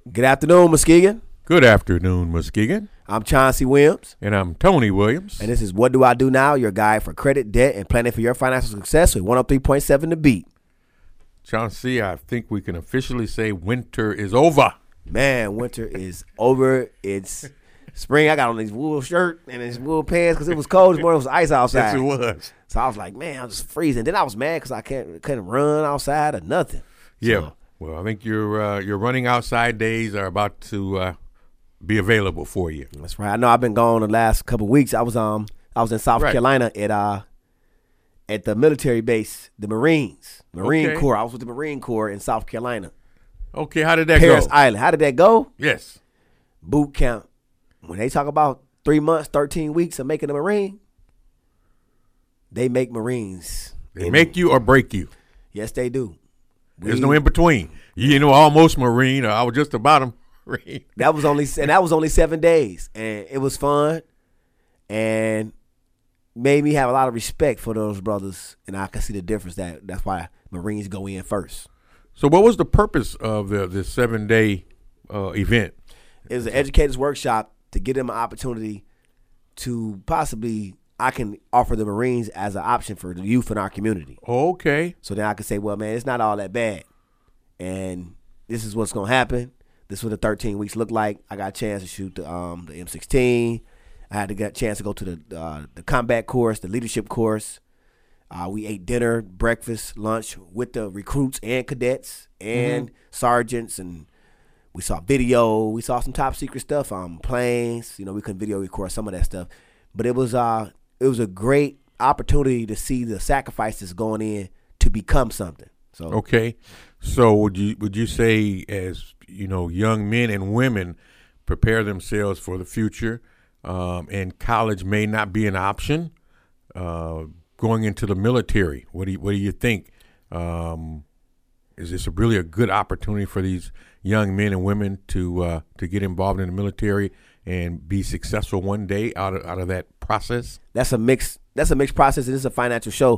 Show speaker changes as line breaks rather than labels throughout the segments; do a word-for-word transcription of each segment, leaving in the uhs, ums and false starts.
Good afternoon, Muskegon.
Good afternoon, Muskegon.
I'm Chauncey Williams.
And I'm Tony Williams.
And this is What Do I Do Now, your guide for credit, debt, and planning for your financial success with one oh three point seven The Beat.
Chauncey, I think we can officially say winter is over.
Man, winter is over. It's spring. I got on these wool shirt and these wool pants because it was cold this morning. It was ice outside.
Yes, it was.
So I was like, man, I'm just freezing. Then I was mad because I can't, couldn't run outside or nothing.
Yeah.
So,
well, I think your uh, your running outside days are about to uh, be available for you.
That's right. I know I've been gone the last couple of weeks. I was um I was in South
right.
Carolina at uh at the military base, the Marines, Marine
okay.
Corps. I was with the Marine Corps in South Carolina.
Okay, how did that
Paris
go?
Island. How did that go?
Yes.
Boot camp. When they talk about three months, thirteen weeks of making a Marine, they make Marines.
They make you or break you.
Yes, they do.
There's we, no in between. You know, almost Marine, or I was just about a Marine.
That was only and that was only seven days, and it was fun, and made me have a lot of respect for those brothers, and I can see the difference. That that's why Marines go in first.
So, what was the purpose of the this seven day uh, event?
It was an educators workshop to give them an opportunity to possibly I can offer the Marines as an option for the youth in our community.
Okay.
So then I could say, well, man, it's not all that bad. And this is what's going to happen. This is what the thirteen weeks look like. I got a chance to shoot the um, the M sixteen. I had to get a chance to go to the uh, the combat course, the leadership course. Uh, we ate dinner, breakfast, lunch with the recruits and cadets and mm-hmm. sergeants, and we saw video. We saw some top secret stuff on planes. You know, we couldn't video record some of that stuff, but it was uh it was a great opportunity to see the sacrifices going in to become something. So
okay, so would you would you say, as you know, young men and women prepare themselves for the future, um, and college may not be an option, uh, going into the military? What do you, what do you think? Um, is this a really a good opportunity for these young men and women to uh, to get involved in the military and be successful one day out of out of that process?
That's a mix. That's a mixed process, and it's a financial show.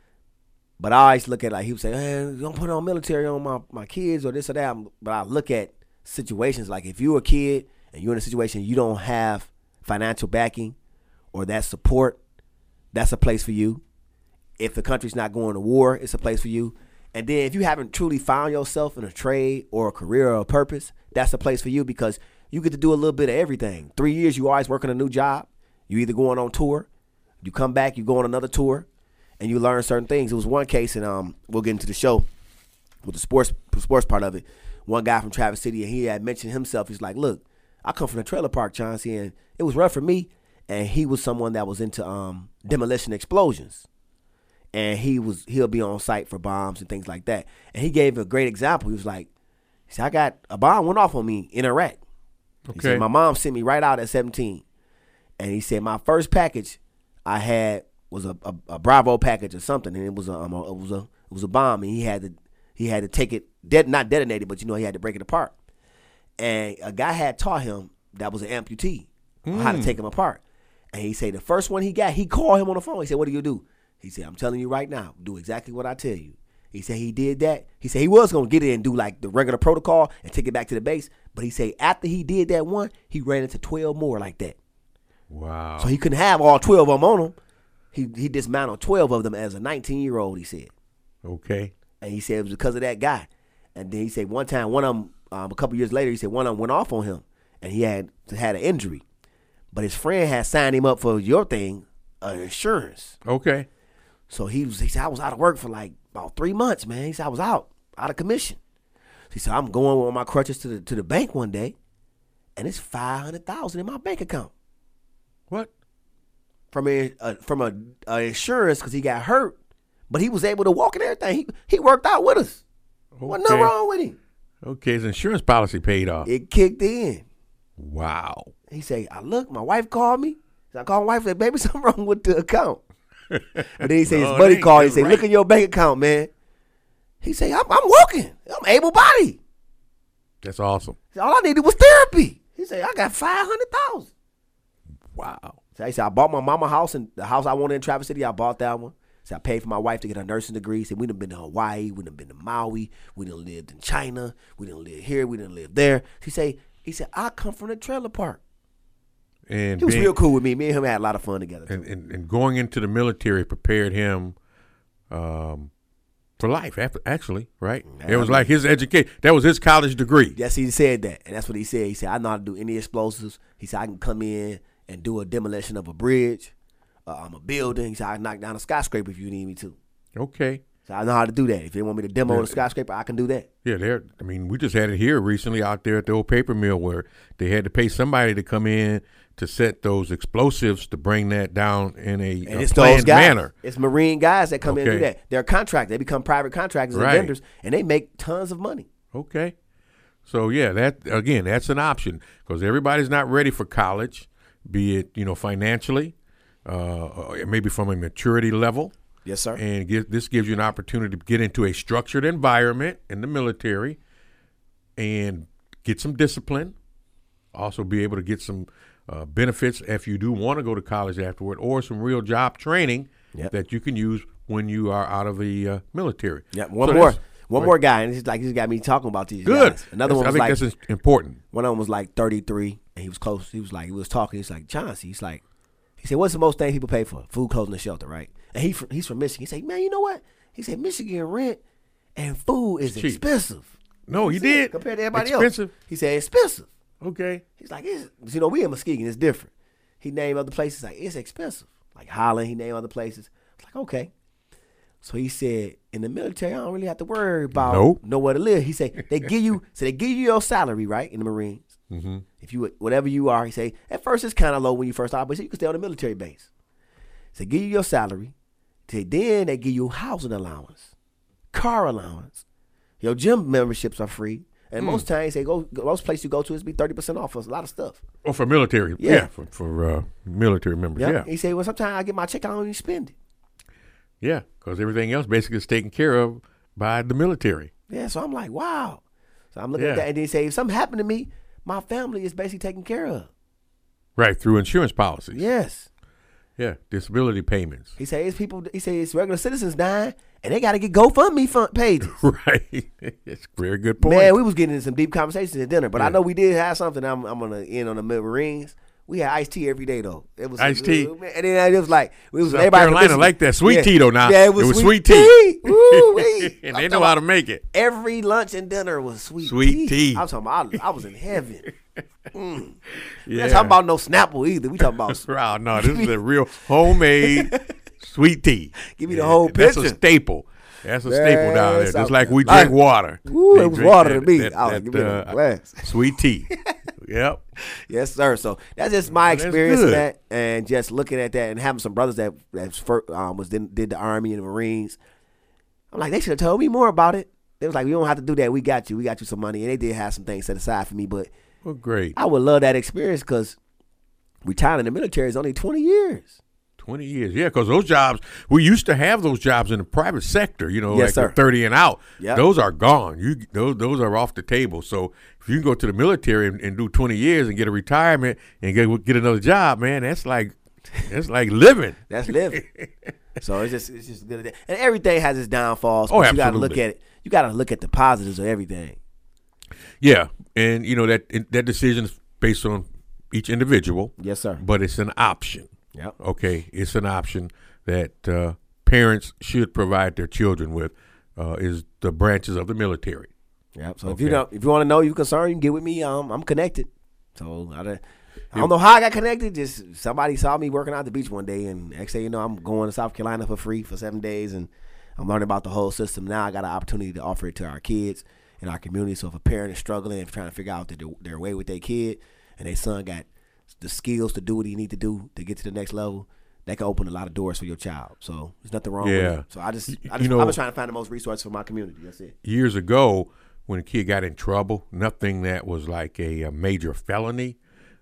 But I always look at, like, he would say, hey, don't put on military on my, my kids or this or that. But I look at situations like if you're a kid and you're in a situation you don't have financial backing or that support, that's a place for you. If the country's not going to war, it's a place for you. And then if you haven't truly found yourself in a trade or a career or a purpose, that's a place for you because you get to do a little bit of everything. Three years, you always working a new job. You either going on tour, you come back, you go on another tour, and you learn certain things. It was one case, and um, we'll get into the show with the sports sports part of it. One guy from Traverse City, and he had mentioned himself. He's like, look, I come from the trailer park, Chauncey, and it was rough for me. And he was someone that was into um, demolition explosions. And he was, he'll be on site for bombs and things like that. And he gave a great example. He was like, he said, I got, a bomb went off on me in Iraq. He
okay.
said, my mom sent me right out at seventeen. And he said, my first package I had was a, a, a Bravo package or something, and it was a, um, a it was a it was a bomb, and he had to he had to take it dead not detonate it, but you know he had to break it apart. And a guy had taught him that was an amputee mm. how to take him apart. And he said the first one he got, he called him on the phone. He said, "What do you do?" He said, "I'm telling you right now, do exactly what I tell you." He said he did that. He said he was gonna get it and do like the regular protocol and take it back to the base, but he said after he did that one, he ran into twelve more like that.
Wow!
So he couldn't have all twelve of them on him. He he dismantled twelve of them as a nineteen-year-old, he said.
Okay.
And he said it was because of that guy. And then he said one time, one of them, um, a couple years later, he said one of them went off on him, and he had had an injury. But his friend had signed him up for your thing, uh, insurance.
Okay.
So he was. He said, I was out of work for like about three months, man. He said, I was out, out of commission. He said, I'm going on my crutches to the to the bank one day, and it's five hundred thousand dollars in my bank account.
What?
From a, a from a, a insurance because he got hurt, but he was able to walk and everything. He he worked out with us. Okay. Wasn't nothing wrong with him.
Okay, his insurance policy paid off.
It kicked in.
Wow.
He said, I look, my wife called me. So I called my wife and said, baby, something wrong with the account. But then he said, no, his buddy called. He said, right. Look in your bank account, man. He said, I'm, I'm working. I'm able-bodied.
That's awesome.
Said, all I needed was therapy. He said, I got five hundred thousand dollars.
Wow.
So he said, I bought my mama house, and the house I wanted in Traverse City, I bought that one. So I paid for my wife to get her nursing degree. He said, we done been to Hawaii. We done been to Maui. We done lived in China. We done lived here. We done lived there. He said, he said, I come from the trailer park.
And
he was
being,
real cool with me. Me and him had a lot of fun together.
And, and, and going into the military prepared him um, for life, actually, right? Man, it was like his education. That was his college degree.
Yes, he said that. And that's what he said. He said, I know how to do any explosives. He said, I can come in and do a demolition of a bridge, um, a building. He said, I can knock down a skyscraper if you need me to.
Okay.
So I know how to do that. If they want me to demo yeah. the skyscraper, I can do that.
Yeah, there. I mean, we just had it here recently out there at the old paper mill where they had to pay somebody to come in to set those explosives to bring that down in a,
and
a
it's
planned
those guys,
manner.
It's Marine guys that come
okay.
in and do that. They're contractors. They become private contractors
right.
and vendors, and they make tons of money.
Okay. So, yeah, that again, that's an option because everybody's not ready for college, be it, you know, financially, uh, or maybe from a maturity level.
Yes, sir.
And get, this gives you an opportunity to get into a structured environment in the military and get some discipline, also be able to get some uh, benefits if you do want to go to college afterward, or some real job training yep. that you can use when you are out of the uh, military.
Yeah, one so more. One right. more guy, and it's like he's got me talking about these
Good.
guys. Another
that's,
one was
I think
like
that's important.
One of them was like thirty-three, and he was close. He was like, he was talking. He's like, Chauncey. He's like, he said, what's the most thing people pay for? Food, clothing, and shelter, right? And he he's from Michigan. He said, man, you know what? He said, Michigan rent and food is expensive.
No, he,
he
did.
Compared to everybody
expensive.
else. He said, expensive.
Okay.
He's like, it's, you know, we in Muskegon. It's different. He named other places like, it's expensive. Like Holland, he named other places. I was like, okay. So he said, in the military, I don't really have to worry about
nope.
nowhere to live. He said, they give you, so they give you your salary, right, in the Marines.
Mm-hmm.
If you, whatever you are, he say, at first it's kind of low when you first start, but you can stay on the military base. So they give you your salary. Then they give you housing allowance, car allowance. Your gym memberships are free. And mm. most times they go, most places you go to is be thirty percent off for a lot of stuff.
Oh, for military. Yeah. yeah for for uh, military members. Yeah. yeah.
He said, well, sometimes I get my check, I don't even spend it.
Yeah, because everything else basically is taken care of by the military.
Yeah, so I'm like, wow. So I'm looking
yeah.
at that, and then he say, if something happened to me, my family is basically taken care of.
Right, through insurance policies.
Yes.
Yeah, disability payments.
He says people. He says it's regular citizens dying, and they got to get GoFundMe fund pages.
Right, it's a very good point.
Man, we was getting into some deep conversations at dinner, but
yeah.
I know we did have something. I'm, I'm gonna end on the Marines. We had iced tea every day though. It was
iced tea,
and then it was like we was
South
everybody
Carolina like that sweet
yeah.
tea though. Now
yeah, it was,
it was
sweet,
sweet tea,
tea. Woo,
and they know how to make it.
Every lunch and dinner was sweet,
sweet
tea.
tea.
I'm talking about. I, I was in heaven. Mm.
Yeah.
We're talking about no Snapple either. We talking about.
Oh, no, this is a real homemade sweet tea.
Give me the whole
That's
picture.
a staple. That's a staple down there. Just like we
like,
drink water.
Ooh, it was water
that,
to me.
That,
I was
that,
give me
uh,
a glass.
Sweet tea. Yep.
Yes, sir. So that's just my
Well,
experience in
good.
that, and just looking at that and having some brothers that that first, um, was did, did the Army and the Marines. I'm like, they should have told me more about it. They was like, we don't have to do that. We got you. We got you some money, and they did have some things set aside for me. But
well, great.
I would love that experience because retiring in the military is only twenty years.
twenty years, yeah, because those jobs, we used to have those jobs in the private sector, you know,
Yes,
like
sir.
the thirty and out.
Yep.
Those are gone. You those those are off the table. So if you can go to the military and, and do twenty years and get a retirement and get get another job, man, that's like that's like living.
That's living. So it's just it's just good. And everything has its downfalls.
Oh,
but you got to look
absolutely.
at it. You got to look at the positives of everything.
Yeah, and you know that that decision is based on each individual.
Yes, sir.
But it's an option.
Yep.
Okay, it's an option that uh, parents should provide their children with. Uh, is the branches of the military.
Yep. So
Okay.
if you don't, if you want to know, you concerned, you can get with me. Um, I'm connected. So I don't, I don't know how I got connected. Just somebody saw me working out at the beach one day, and next thing you know, I'm going to South Carolina for free for seven days, and I'm learning about the whole system. Now I got an opportunity to offer it to our kids in our community. So if a parent is struggling and trying to figure out their, their way with their kid, and their son got the skills to do what he need to do to get to the next level, that can open a lot of doors for your child. So there's nothing wrong
Yeah.
with it. So I just, I just
You know-
I'm just trying to find the most resources for my community. That's it.
Years ago, when a kid got in trouble, nothing that was like a, a major felony,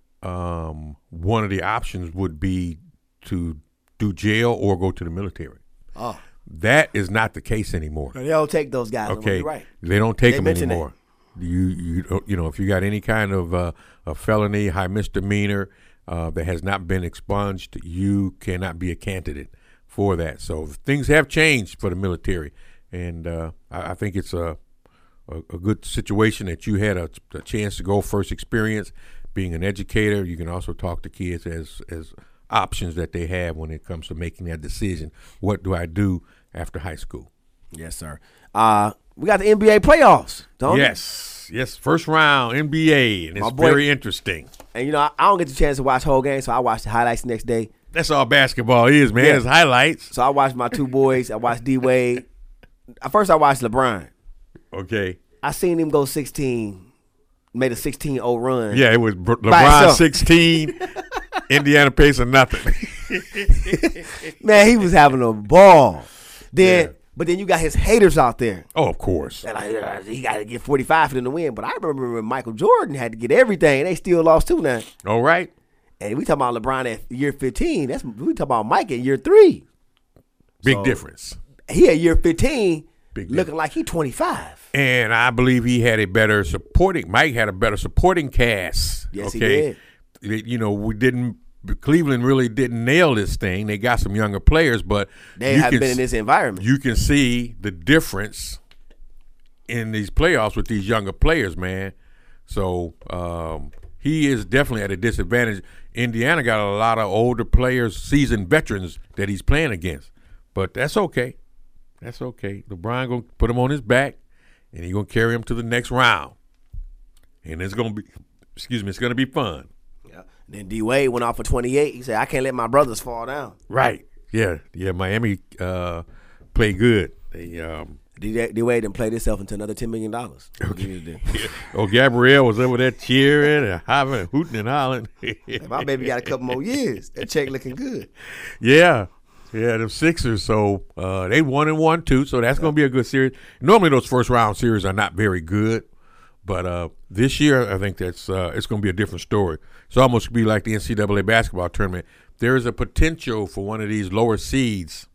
um, one of the options would be to do jail or go to the military.
Oh,
That is not the case anymore.
they don't take those guys.
Okay,
You're right.
they don't take
They
them
mention
anymore. You you don't- you know if you got any kind of uh, a felony, high misdemeanor uh, that has not been expunged, you cannot be a candidate for that. So things have changed for the military, and uh, I, I think it's a, a a good situation that you had a, a chance to go first experience being an educator. You can also talk to kids as as options that they have when it comes to making that decision. What do I do after high school?
Yes, sir. Uh, we got the N B A playoffs, don't
Yes, we? yes. First round N B A, and it's boy, very interesting.
And, you know, I, I don't get the chance to watch the whole game, so I watch the highlights the next day.
That's all basketball is, man. Yeah. It's highlights.
So I watched my two boys. I watched D-Wade. First, I watched LeBron.
Okay.
I seen him go sixteen, made a sixteen oh run.
Yeah, it was LeBron sixteen, Indiana Pacers nothing.
Man, he was having a ball. Then, yeah. But then you got his haters out there.
Oh, of course.
They're like, he got to get forty-five for them to win. But I remember when Michael Jordan had to get everything. They still lost too now.
All right.
And we talking about LeBron at year fifteen. That's we talking about Mike at year three.
Big
so,
difference.
He at year fifteen, Big looking difference. Like he twenty-five.
And I believe he had a better supporting. Mike had a better supporting cast.
Yes,
okay?
he did.
You know, we didn't. Cleveland really didn't nail this thing. They got some younger players, but
they have been in this environment.
You can see the difference in these playoffs with these younger players, man. So um, he is definitely at a disadvantage. Indiana got a lot of older players, seasoned veterans that he's playing against, but that's okay. That's okay. LeBron gonna put him on his back, and he's gonna carry him to the next round, and it's gonna be, excuse me, it's gonna be fun.
Then D-Wade went off for twenty-eight. He said, I can't let my brothers fall down.
Right. Yeah. Yeah. Miami uh, played good. They um,
D-Wade didn't play himself into another ten million dollars.
Okay. Yeah. Oh, Gabrielle was over there cheering and hollering and hooting and hollering.
My baby got a couple more years. That check looking good.
Yeah. Yeah, them Sixers, so uh, they won and one, too, so that's going to be a good series. Normally those first-round series are not very good. But uh, this year, I think that's uh, it's going to be a different story. It's almost be like the N C double A basketball tournament. There is a potential for one of these lower seeds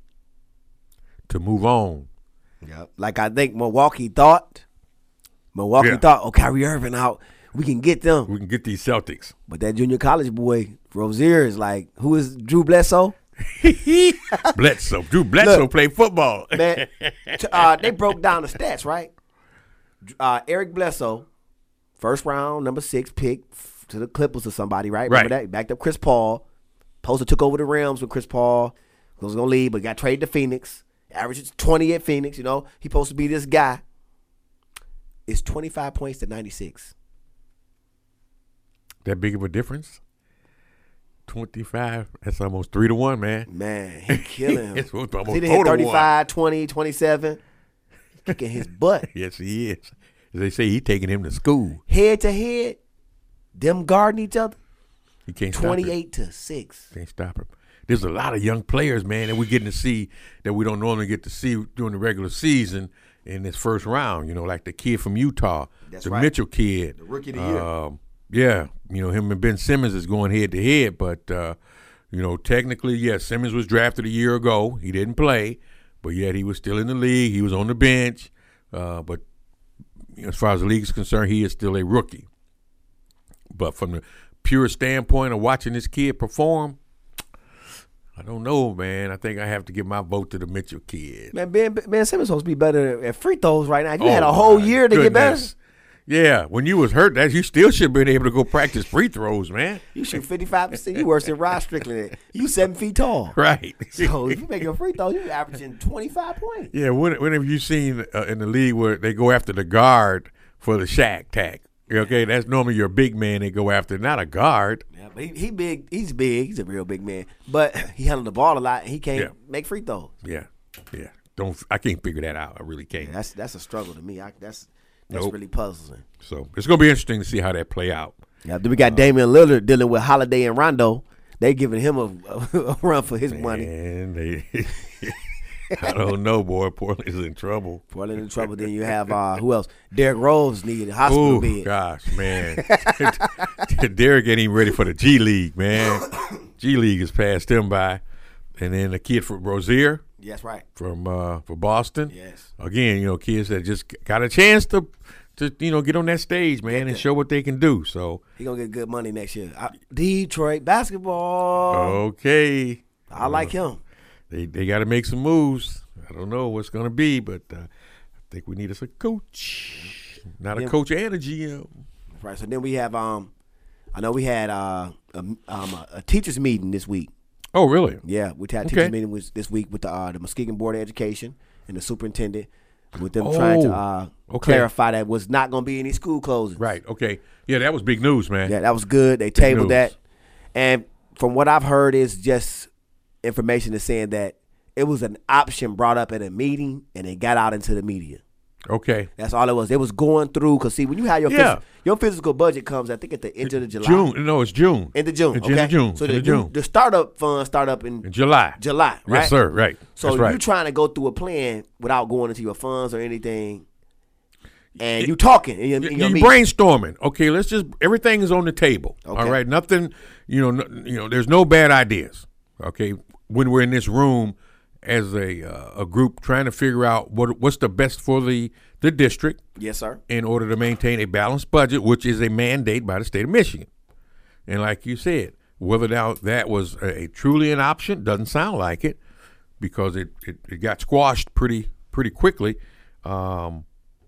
to move on.
Yeah, like I think Milwaukee thought. Milwaukee yeah. thought, oh, Kyrie Irving out. We can get them.
We can get these Celtics.
But that junior college boy, Rozier, is like, who is Drew Bledsoe?
Bledsoe. Drew Bledsoe Look, played football.
Man, uh, they broke down the stats, right? Uh, Eric Bledsoe, first round, number six pick to the Clippers or somebody, right? Remember
right.
that? Backed up Chris Paul. Poster took over the Rams with Chris Paul. He was going to leave, but got traded to Phoenix. Averages twenty at Phoenix, you know. He's supposed to be this guy. It's twenty-five points to ninety-six.
That big of a difference? twenty-five, that's almost three to one, man.
Man, he killing him.
It's almost
he hit thirty-five, twenty, twenty-seven. Kicking his butt.
Yes, he is. As they say, he taking him to school.
Head to head, them guarding each other.
He can't
twenty-eight
stop him.
to six.
Can't stop him. There's a lot of young players, man, that we're getting to see that we don't normally get to see during the regular season in this first round. You know, like the kid from Utah,
That's
the
right.
Mitchell kid.
The rookie of the year.
Um, yeah, you know, him and Ben Simmons is going head to head, but, uh, you know, technically, yes, Simmons was drafted a year ago. He didn't play, but yet he was still in the league. He was on the bench. Uh, but you know, as far as the league is concerned, he is still a rookie. But from the pure standpoint of watching this kid perform, I don't know, man. I think I have to give my vote to the Mitchell kid.
Man, Ben, Ben Simmons supposed to be better at free throws right now. You
oh
had a whole year to
goodness.
get better.
Yeah, when you was hurt, that you still should have been able to go practice free throws, man.
You shoot fifty-five percent. You worse than Rod Strickland. You seven feet tall.
Right.
So if you make a free throw, you averaging twenty-five points.
Yeah, when, when have you seen uh, in the league where they go after the guard for the shack tack? Okay, that's normally your big man they go after, not a guard.
Yeah, but he, he big. He's big. He's a real big man. But he handled the ball a lot, and he can't
yeah.
make free throws.
Yeah, yeah. Don't I can't figure that out. I really can't.
Yeah, that's that's a struggle to me. I, that's that's
nope.
really puzzling.
So it's gonna be interesting to see how that play out.
Yeah, then we got uh, Damian Lillard dealing with Holiday and Rondo. They giving him a, a, a run for his
man,
money.
They, I don't know, boy. Portland's in trouble.
Portland in trouble. Then you have uh, who else? Derrick Rose needed a hospital
Ooh,
bed.
Gosh, man. Derrick ain't even ready for the G League, man. G League has passed him by. And then the kid from Rozier.
Yes, right.
From uh, for Boston.
Yes.
Again, you know, kids that just got a chance to, to you know, get on that stage, man, and show what they can do. So
he gonna get good money next year. I, Detroit basketball.
Okay.
I like him.
they they got to make some moves. I don't know what's going to be, but uh, I think we need us a coach, not a
Yeah.
coach and a G M.
Right. So then we have um, I know we had uh, a, um, a, a teachers meeting this week.
Oh, really?
Yeah, we had a
Okay.
teachers meeting was this week with the uh, the Muskegon Board of Education and the superintendent, with them trying to
Oh,
uh,
okay.
clarify that was not going to be any school closings.
Right. Okay. Yeah, that was big news, man.
Yeah, that was good. They tabled
news.
that, and from what I've heard is just information is saying that it was an option brought up at a meeting and it got out into the media.
Okay.
That's all it was. It was going through because see when you have your
Yeah.
phys- your physical budget comes I think at the end of the July.
June. No, it's June.
End of June.
It's
okay.
end of June.
So
End
the,
of June.
the startup funds start up in
In July.
July, right?
Yes, sir. Right.
So
That's right.
you trying to go through a plan without going into your funds or anything, and you talking in your, in your
you
meeting.
brainstorming. Okay, let's just everything is on the table.
Okay.
All right, nothing. You know, no, you know. There's no bad ideas. Okay, when we're in this room as a uh, a group trying to figure out what what's the best for the the district
Yes, sir.
in order to maintain a balanced budget, which is a mandate by the state of Michigan. And like you said, whether now that was a, a truly an option doesn't sound like it because it, it, it got squashed pretty pretty quickly. Um,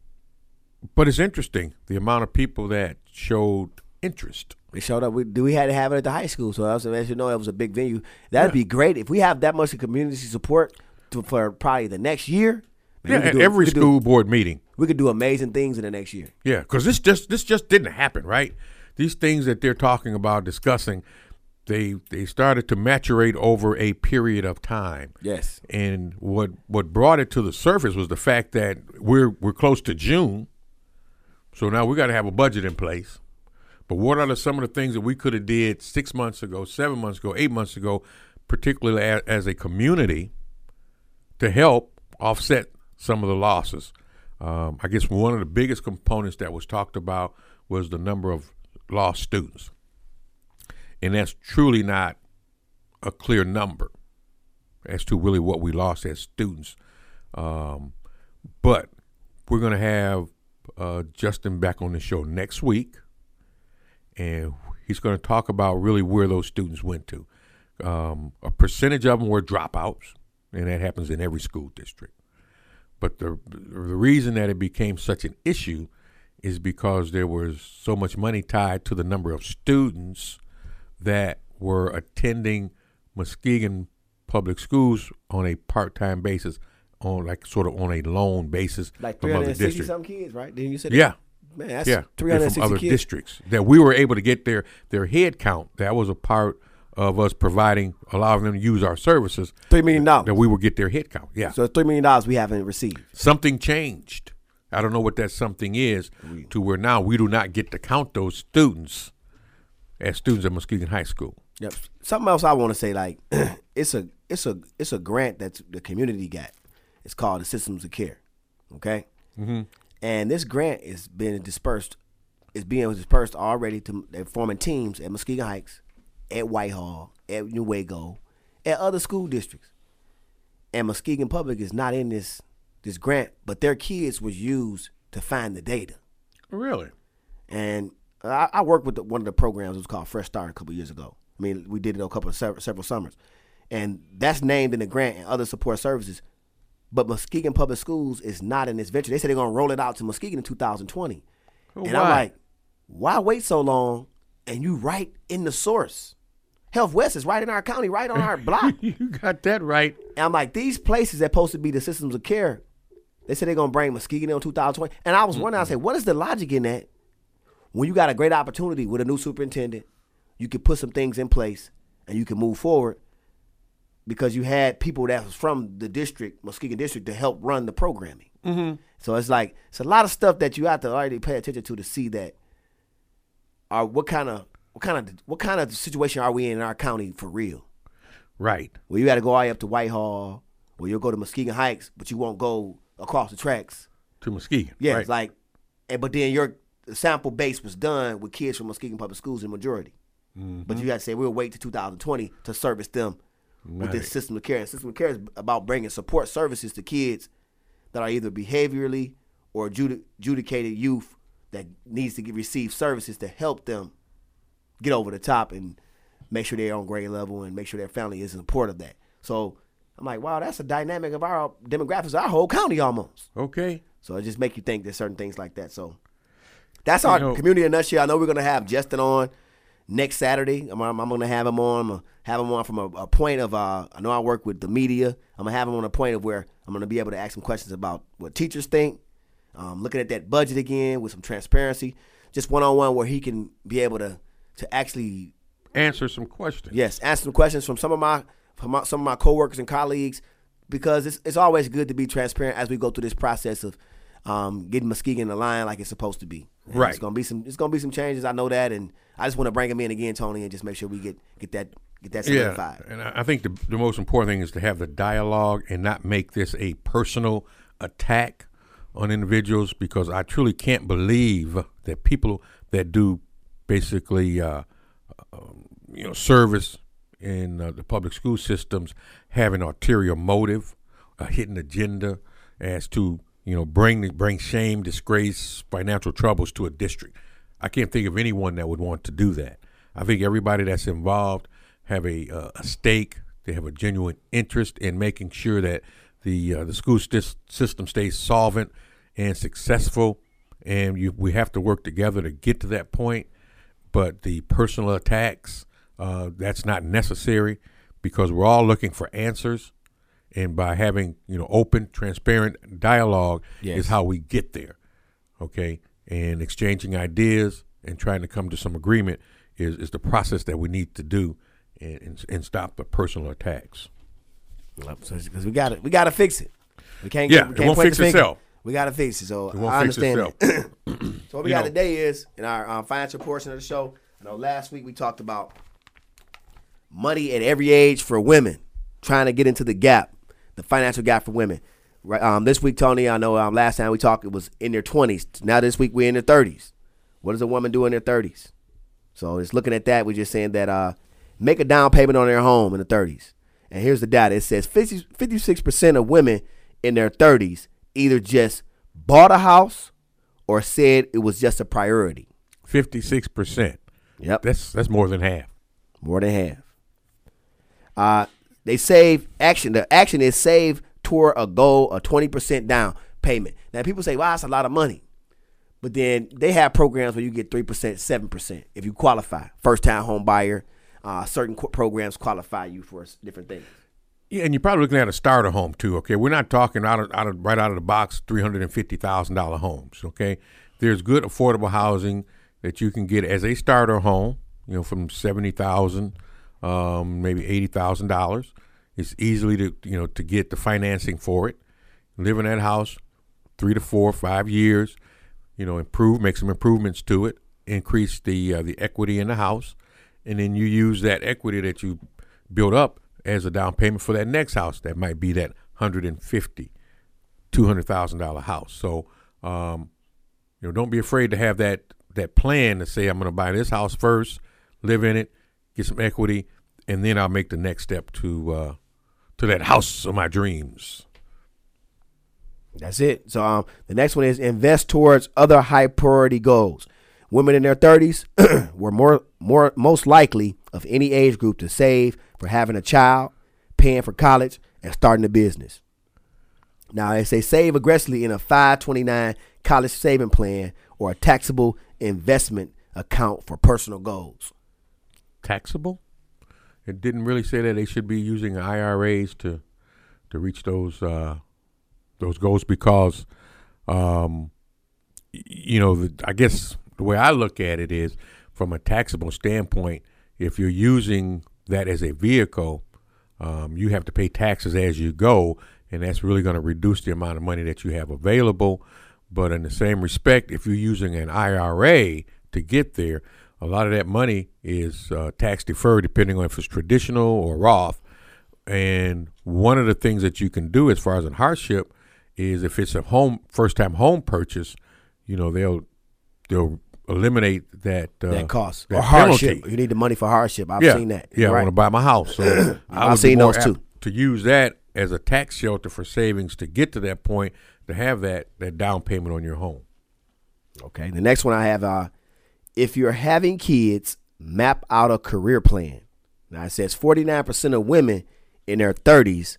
but it's interesting the amount of people that showed interest.
We showed up. We do. We had to have it at the high school, so I was as you know, it was a big venue. That'd
Yeah.
be great if we have that much community support to, for probably the next year. man,
Yeah,
we could
at
do-
every
we could do-
school board meeting.
we could do amazing things in the next year.
Yeah, because this just this just didn't happen, right? These things that they're talking about, discussing, they they started to maturate over a period of time.
Yes.
And what what brought it to the surface was the fact that we're we're close to June, so now we got to have a budget in place. But what are the, some of the things that we could have did six months ago, seven months ago, eight months ago, particularly as, as a community, to help offset some of the losses? Um, I guess one of the biggest components that was talked about was the number of lost students, and that's truly not a clear number as to really what we lost as students. Um, but we're going to have uh, Justin back on the show next week, and he's going to talk about really where those students went to. Um, a percentage of them were dropouts, and that happens in every school district. But the the reason that it became such an issue is because there was so much money tied to the number of students that were attending Muskegon public schools on a part-time basis, on like sort of on a loan basis
Like
from
three
other
hundred sixty
districts.
some kids, right? Didn't you say that?
Yeah,
Man, that's
yeah,
three
they're
hundred
from other
sixty kids.
districts that we were able to get their their head count. That was a part of us providing, allowing them to use our services.
Three million
That
dollars.
we would get their head count. Yeah,
So three million dollars we haven't received.
something changed. I don't know what that something is, to where now we do not get to count those students as students at Muskegon High School.
Yep. Something else I want to say, like it's a it's a it's a grant that the community got. It's called the Systems of Care. Okay.
Mm-hmm.
And this grant is being dispersed. It's being dispersed already to they're forming teams at Muskegon Heights, at Whitehall, at Newaygo, at other school districts. And Muskegon Public is not in this this grant, but their kids was used to find the data.
Really?
And I, I worked with the, one of the programs. It was called Fresh Start a couple years ago. I mean, we did it a couple of several, several summers, and that's named in the grant and other support services. But Muskegon Public Schools is not in this venture. They said they're gonna roll it out to Muskegon in two thousand twenty,
Well,
and
why?
I'm like, why wait so long? And you right in the source. Health West is right in our county, right on our block.
You got that right.
And I'm like, these places that supposed to be the systems of care, they said they're gonna bring Muskegon in two thousand twenty. And I was wondering, I said, what is the logic in that? When you got a great opportunity with a new superintendent, you can put some things in place and you can move forward because you had people that was from the district, Muskegon district, to help run the programming.
Mm-hmm.
So it's like it's a lot of stuff that you have to already pay attention to to see that. Are what kind of what kind of what kind of situation are we in in our county for real?
Right.
Where you got to go all the way up to Whitehall, or you'll go to Muskegon Heights, but you won't go across the tracks.
To Muskegon.
Yeah,
Right.
it's like, and but then your sample base was done with kids from Muskegon Public Schools in majority.
Mm-hmm.
But you got to say we'll wait to two thousand twenty to service them with
Right.
this system of care. And system of care is about bringing support services to kids that are either behaviorally or adjudi- adjudicated youth that needs to get, receive services to help them get over the top and make sure they're on grade level and make sure their family is in support of that. So I'm like, wow, that's a dynamic of our demographics, our whole county almost.
Okay.
So it just make you think there's certain things like that. So that's our
You know-
community in a nutshell. I know we're gonna have Justin on next Saturday. I'm, I'm, I'm gonna have him on. I'm gonna have him on from a, a point of. Uh, I know I work with the media. I'm gonna have him on a point of where I'm gonna be able to ask him questions about what teachers think. Um, looking at that budget again with some transparency, just one on one where he can be able to to actually
Answer some questions.
yes answer some questions from some of my from my, some of my coworkers and colleagues, because it's it's always good to be transparent as we go through this process of um, getting Muskegon in the line like it's supposed to be. And
Right.
It's gonna be some it's gonna be some changes. I know that, and I just want to bring him in again, Tony, and just make sure we get get that get that solidified.
Yeah, and I I think the, the most important thing is to have the dialogue and not make this a personal attack on individuals, because I truly can't believe that people that do basically uh, um, you know service in uh, the public school systems have an ulterior motive, a hidden agenda as to you know bring bring shame, disgrace, financial troubles to a district. I can't think of anyone that would want to do that. I think everybody that's involved have a, uh, a stake. They have a genuine interest in making sure that the uh, the school st- system stays solvent and successful, and you, we have to work together to get to that point. But the personal attacks, uh, that's not necessary, because we're all looking for answers, and by having you know open, transparent dialogue
Yes.
is how we get there. Okay, and exchanging ideas and trying to come to some agreement is, is the process that we need to do, and, and, and stop the personal attacks.
Because we got to we got to fix it. We can't.
Yeah,
get, we
it
can't
won't
point
fix
the finger.
itself.
We got to fix it. So
It won't
I
fix
understand
itself.
that. So what we
You
got
know.
today is in our um, financial portion of the show. I know last week we talked about money at every age for women, trying to get into the gap, the financial gap for women. Right. Um, this week, Tony, I know um, last time we talked, it was in their twenties. Now this week we're in their thirties. What does a woman do in their thirties? So it's looking at that. We're just saying that uh, make a down payment on their home in the thirties. And here's the data. It says fifty, fifty-six percent of women in their thirties either just bought a house or said it was just a priority.
Fifty-six percent.
Yep.
That's that's more than half.
More than half. Uh, they save action. The action is save toward a goal of twenty percent down payment. Now, people say, wow, that's a lot of money. But then they have programs where you get three percent, seven percent if you qualify. First-time home buyer. Uh, certain qu- programs qualify you for s- different things.
Yeah, and you're probably looking at a starter home too. Okay, we're not talking out of, out of right out of the box three hundred and fifty thousand dollar homes. Okay, there's good affordable housing that you can get as a starter home. You know, from seventy thousand, um, maybe eighty thousand dollars. It's easily to you know to get the financing for it. Live in that house three to four, five years. You know, improve, make some improvements to it, increase the uh, the equity in the house, and then you use that equity that you build up as a down payment for that next house that might be that one hundred fifty thousand dollars, two hundred thousand dollars house. So, um, you know, don't be afraid to have that that plan to say, I'm going to buy this house first, live in it, get some equity, and then I'll make the next step to uh, to that house of my dreams.
That's it. So um, the next one is invest towards other high priority goals. Women in their thirties were more, more most likely of any age group to save for having a child, paying for college, and starting a business. Now, they say save aggressively in a five twenty-nine college saving plan or a taxable investment account for personal goals.
Taxable? It didn't really say that they should be using I R As to to reach those uh, those goals because, um, y- you know, the, I guess the way I look at it is from a taxable standpoint, if you're using that as a vehicle, um, you have to pay taxes as you go, and that's really going to reduce the amount of money that you have available. But in the same respect, if you're using an I R A to get there, a lot of that money is uh, tax deferred depending on if it's traditional or Roth. And one of the things that you can do as far as a hardship is if it's a home first time home purchase, you know, they'll they'll eliminate that uh,
That cost
that
or hardship.
penalty.
You need the money for hardship. I've
yeah,
seen that.
Yeah,
You're
I
right.
want to buy my house. So I
I've
would be
seen
more
those too.
apt to use that as a tax shelter for savings to get to that point to have that that down payment on your home.
Okay. The next one I have, uh, if you're having kids, map out a career plan. Now it says forty-nine percent of women in their thirties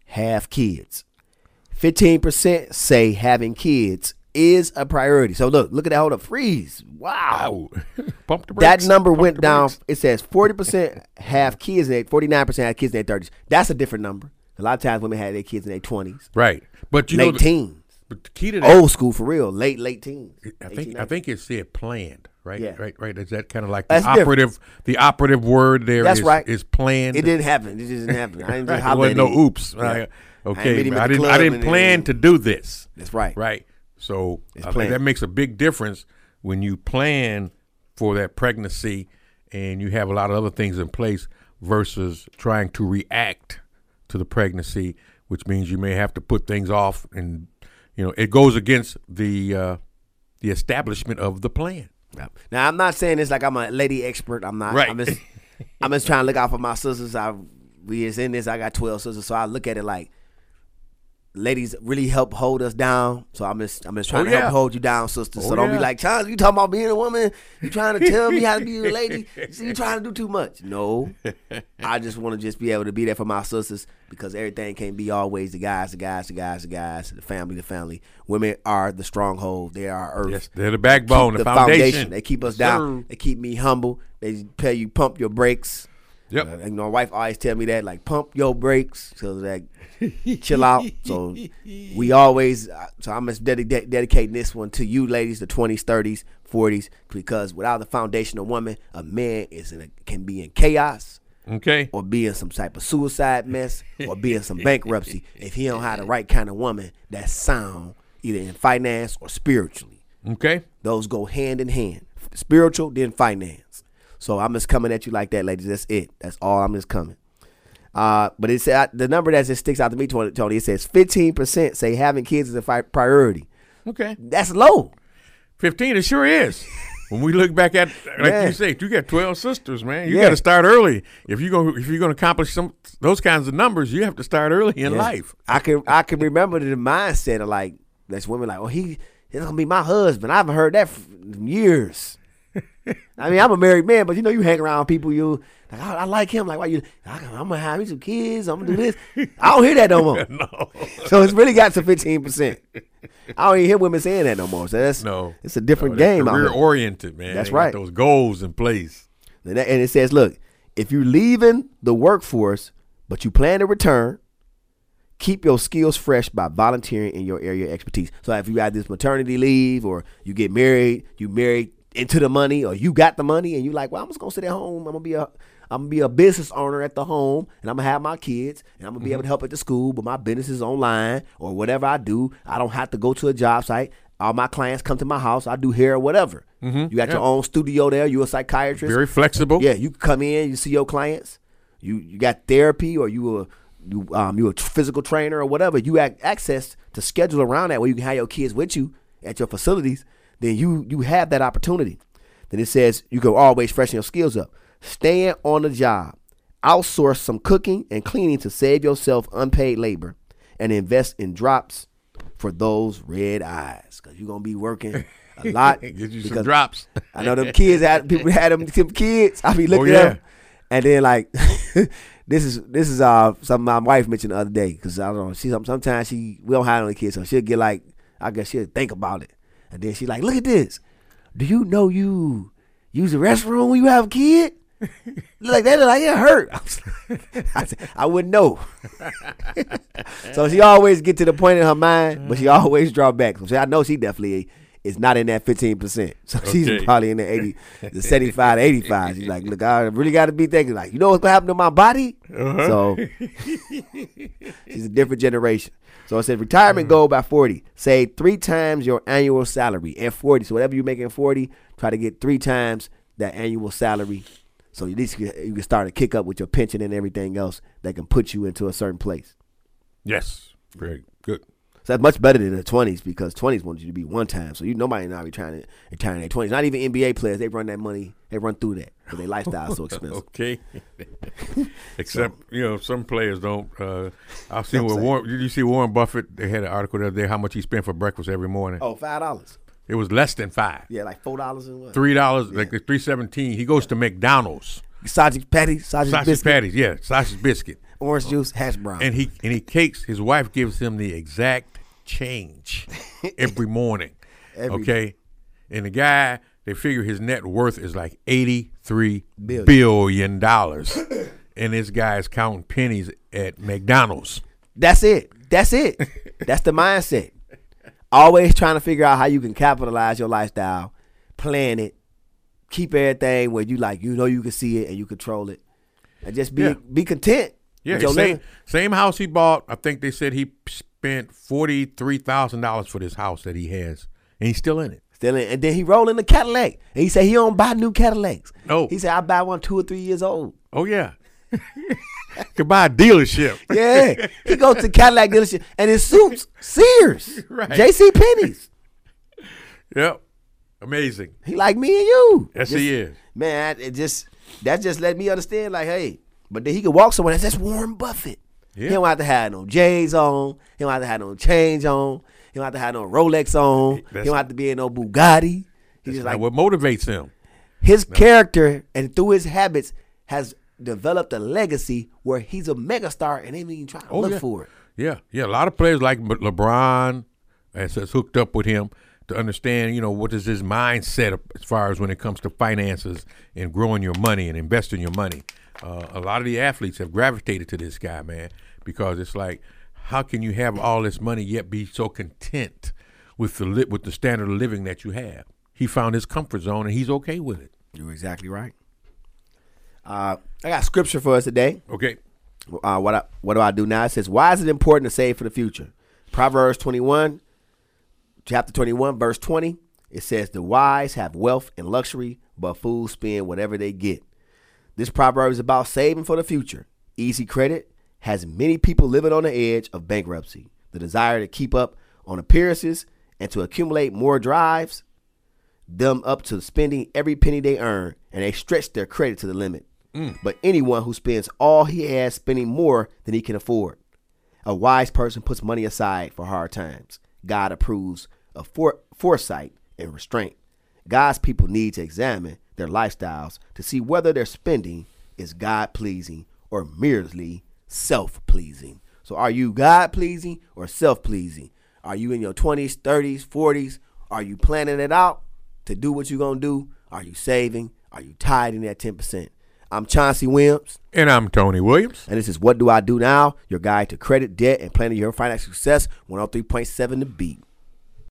have kids. fifteen percent say having kids is a priority. So look, look at that. Hold up, freeze. Wow.
Pump the brakes.
That number
Pump
went
the
down.
brakes.
It says forty percent have kids in their, forty-nine percent have kids in their thirties. That's a different number. A lot of times women had their kids in their twenties.
Right. But you
late
know, the,
teens.
but the key to that,
Old school for real. Late, late teens.
I
eighteen,
think I think it said planned, right?
Yeah.
Right, right. Is that kind of like the
That's different.
operative the operative word there
That's
is,
right.
is planned?
It didn't happen. It just didn't happen. I didn't
Right.
just
There
holler
wasn't
at
no
it.
oops.
Yeah.
I-
I ain't
okay.
meet him at
I
the
didn't I
club
didn't
and
plan
then-
to do this.
That's right.
Right. So
It's
I think
planned.
that makes a big difference when you plan for that pregnancy and you have a lot of other things in place versus trying to react to the pregnancy, which means you may have to put things off, and you know it goes against the uh, the establishment of the plan.
Yep. Now I'm not saying this like I'm a lady expert. I'm not.
Right.
I'm just, I'm just trying to look out for my sisters. I we is in this. I got twelve sisters, so I look at it like ladies really help hold us down. So I'm just I'm just trying
Oh,
to
yeah.
help hold you down, sisters.
Oh,
so don't
yeah.
be like, Charles, you talking about being a woman? You trying to tell me how to be a lady? You trying to do too much? No, I just want to just be able to be there for my sisters because everything can't be always the guys, the guys, the guys, the guys, the family, the family. Women are the stronghold. They are our earth.
Yes, they're the backbone,
Keep
the,
the
foundation.
They keep us
Yes,
down.
sir.
They keep me humble. They tell you pump your brakes.
Yep.
Uh, you know, my wife always tell me that, like, pump your brakes, so that chill out. So we always, uh, so I'm just dedica- dedicating this one to you ladies, the twenties, thirties, forties, because without the foundation of woman, a man is in a, can be in chaos
Okay.
or be in some type of suicide mess or be in some bankruptcy if he don't have the right kind of woman that's sound, either in finance or spiritually.
Okay.
Those go hand in hand. Spiritual, then finance. So I'm just coming at you like that, ladies. That's it. That's all I'm just coming. Uh, but it's uh, the number that just sticks out to me, Tony. Tony, it says fifteen percent say having kids is a fi- priority.
Okay.
That's low.
Fifteen, it sure is. When we look back at, like
Yeah.
you say, you got twelve sisters, man. You
Yeah.
got to start early. If you're gonna if you're gonna accomplish some those kinds of numbers, you have to start early in
Yeah.
life.
I can I can remember the mindset of like that's women like, oh, he he's gonna be my husband. I haven't heard that for years. I mean, I'm a married man, but you know, you hang around people, you like, I, I like him. Like, why you? I, I'm gonna have me some kids. I'm gonna do this. I don't hear that no more.
No.
So it's really got to fifteen percent. I don't even hear women saying that no more. So that's
No.
it's a different
No, they're
game out
Career
here.
oriented, man.
That's
They got
right.
those goals in place.
And, that- and it says, look, if you're leaving the workforce, but you plan to return, keep your skills fresh by volunteering in your area of expertise. So if you have this maternity leave or you get married, you married into the money, or you got the money and you like, well, I'm just gonna sit at home. I'm gonna be a I'm gonna be a business owner at the home, and I'm gonna have my kids, and I'm gonna be able to help at the school, but my business is online or whatever I do. I don't have to go to a job site. All my clients come to my house. I do hair or whatever. You got
Yeah.
your own studio there. You're a psychiatrist.
Very flexible.
Yeah, you come in, you see your clients. You you got therapy, or you a you um you a physical trainer or whatever. You have access to schedule around that where you can have your kids with you at your facilities. Then you you have that opportunity. Then it says you can always freshen your skills up. Staying on the job, outsource some cooking and cleaning to save yourself unpaid labor, and invest in drops for those red eyes, because you're gonna be working a lot.
Get you some
because
drops.
I know them kids had people had them, them kids. I be looking
Oh,
at
yeah.
them, and then like this is this is uh something my wife mentioned the other day, because I don't know, she sometimes she we don't have any kids, so she'll get like, I guess she'll think about it, and then she like, look at this. Do you know you use the restroom when you have a kid? Like that, like it hurt. I, was like, I, said, I wouldn't know. So she always get to the point in her mind, but she always draw back. So I know she definitely is not in that fifteen percent. So she's
Okay.
probably in the eighty, the seventy-five to eighty-five. She's like, look, I really got to be thinking, like, you know what's gonna happen to my body?
Uh-huh.
So she's a different generation. So it says retirement goal by forty. Save three times your annual salary at forty. So whatever you make at forty, try to get three times that annual salary. So at least you can start to kick up with your pension and everything else that can put you into a certain place.
Yes. Very good.
So that's much better than the twenties, because twenties wanted you to be one time. So you nobody not retiring retiring their twenties. Not even N B A players. They run that money. They run through that because their lifestyle is so expensive.
Okay. Except, you know, some players don't. Uh, I've seen
I'm
where
saying.
Warren, did you see Warren Buffett? They had an article the other day how much he spent for breakfast every morning.
Oh, five dollars.
It was less than five.
Yeah, like four dollars and what?
Three dollars, like the three seventeen. He goes to McDonald's.
Sausage patty, sausage,
Sausage
biscuit.
patties, yeah, sausage biscuit.
Orange juice, hash brown.
And he and he cakes. His wife gives him the exact change every morning.
Every
okay, and the guy, they figure his net worth is like eighty-three
Billion.
billion dollars, and this guy is counting pennies at McDonald's.
That's it. That's it. That's the mindset. Always trying to figure out how you can capitalize your lifestyle, plan it, keep everything where you like, you know, you can see it and you control it, and just be
Yeah.
be content.
Yeah,
with your
same
living.
same house he bought. I think they said he spent forty-three thousand dollars for this house that he has, and he's still in it.
Still in, and then he rolled in the Cadillac, and he said he don't buy new Cadillacs.
No.
He said I buy one two or three years old.
Oh yeah, could buy a dealership.
Yeah, he goes to Cadillac dealership, and his suits Sears,
Right.
J C Penney's.
Yep, amazing.
He like me and you.
Yes,
Just-
he is.
Man, it just that just let me understand, like, hey, but then he could walk somewhere. That's Warren Buffett.
Yeah.
He don't have to have no J's on. He don't have to have no change on. He don't have to have no Rolex on.
That's-
he don't have to be in no Bugatti. He's just
Like
like
what motivates him?
his character and through his habits has developed a legacy where he's a megastar and they ain't even trying to
Oh,
look
yeah.
for it.
Yeah, yeah. A lot of players like Le- LeBron has, has hooked up with him to understand, you know, what is his mindset as far as when it comes to finances and growing your money and investing your money. Uh, a lot of the athletes have gravitated to this guy, man, because it's like, how can you have all this money yet be so content with the li- with the standard of living that you have? He found his comfort zone and he's okay with it.
You're exactly right. Uh, I got scripture for us today.
Okay.
Uh, what I, what do I do now? It says, why is it important to save for the future? Proverbs twenty-one, chapter twenty-one, verse twenty. It says, the wise have wealth and luxury, but fools spend whatever they get. This proverb is about saving for the future. Easy credit has many people living on the edge of bankruptcy. The desire to keep up on appearances and to accumulate more drives them up to spending every penny they earn, and they stretch their credit to the limit. Mm. But anyone who spends all he has spending more than he can afford. A wise person puts money aside for hard times. God approves of fore- foresight and restraint. God's people need to examine their lifestyles to see whether their spending is God-pleasing or merely self-pleasing. So are you God-pleasing or self-pleasing? Are you in your twenties, thirties, forties? Are you planning it out to do what you're going to do? Are you saving? Are you tithing that ten percent? I'm Chauncey Williams.
And I'm Tony Williams.
And this is What Do I Do Now? Your guide to credit, debt, and planning your financial success. one oh three point seven The Beat.